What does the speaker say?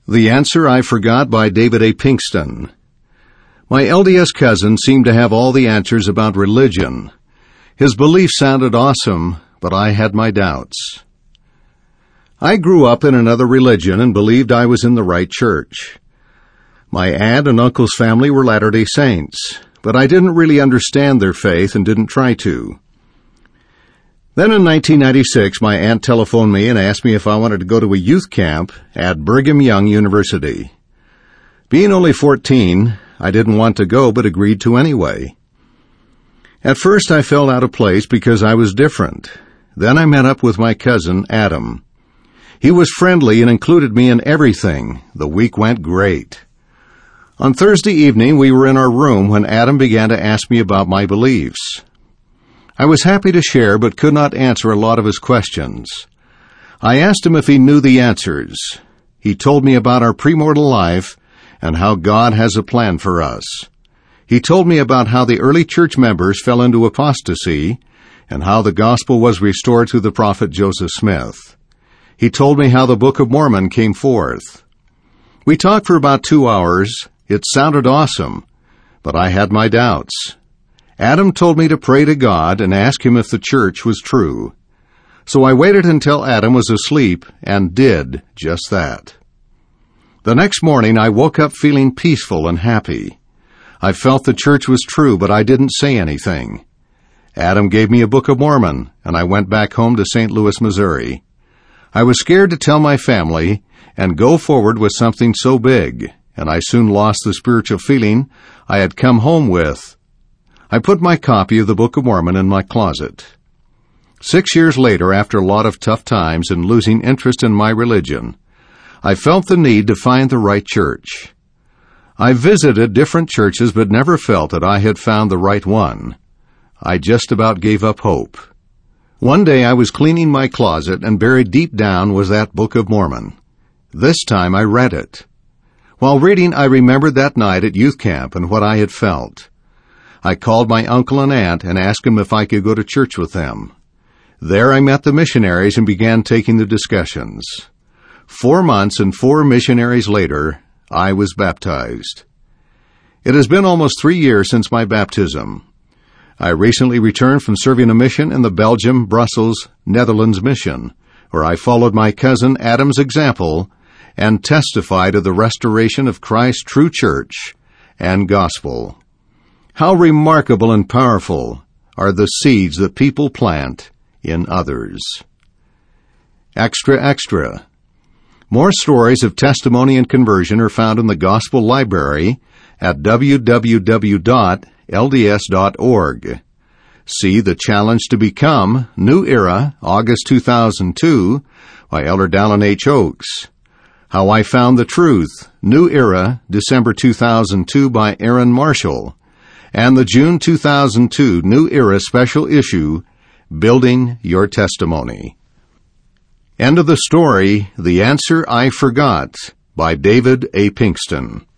The Answer I Forgot by David A. Pinkston. My LDS cousin seemed to have all the answers about religion. His beliefs sounded awesome, but I had my doubts. I grew up in another religion and believed I was in the right church. My aunt and uncle's family were Latter-day Saints, but I didn't really understand their faith and didn't try to. Then in 1996, my aunt telephoned me and asked me if I wanted to go to a youth camp at Brigham Young University. Being only 14, I didn't want to go but agreed to anyway. At first I felt out of place because I was different. Then I met up with my cousin, Adam. He was friendly and included me in everything. The week went great. On Thursday evening, we were in our room when Adam began to ask me about my beliefs. I was happy to share, but could not answer a lot of his questions. I asked him if he knew the answers. He told me about our premortal life and how God has a plan for us. He told me about how the early church members fell into apostasy and how the gospel was restored through the prophet Joseph Smith. He told me how the Book of Mormon came forth. We talked for about 2 hours. It sounded awesome, but I had my doubts. Adam told me to pray to God and ask him if the church was true. So I waited until Adam was asleep and did just that. The next morning I woke up feeling peaceful and happy. I felt the church was true, but I didn't say anything. Adam gave me a Book of Mormon, and I went back home to St. Louis, Missouri. I was scared to tell my family and go forward with something so big, and I soon lost the spiritual feeling I had come home with. I put my copy of the Book of Mormon in my closet. 6 years later, after a lot of tough times and losing interest in my religion, I felt the need to find the right church. I visited different churches but never felt that I had found the right one. I just about gave up hope. One day I was cleaning my closet and buried deep down was that Book of Mormon. This time I read it. While reading, I remembered that night at youth camp and what I had felt. I called my uncle and aunt and asked them if I could go to church with them. There I met the missionaries and began taking the discussions. 4 months and 4 missionaries later, I was baptized. It has been almost 3 years since my baptism. I recently returned from serving a mission in the Belgium, Brussels, Netherlands mission, where I followed my cousin Adam's example and testified of the restoration of Christ's true church and gospel. How remarkable and powerful are the seeds that people plant in others. Extra, extra. More stories of testimony and conversion are found in the Gospel Library at www.lds.org. See The Challenge to Become, New Era, August 2002, by Elder Dallin H. Oaks. How I Found the Truth, New Era, December 2002, by Aaron Marshall. And the June 2002 New Era special issue, Building Your Testimony. End of the story, The Answer I Forgot, by David A. Pinkston.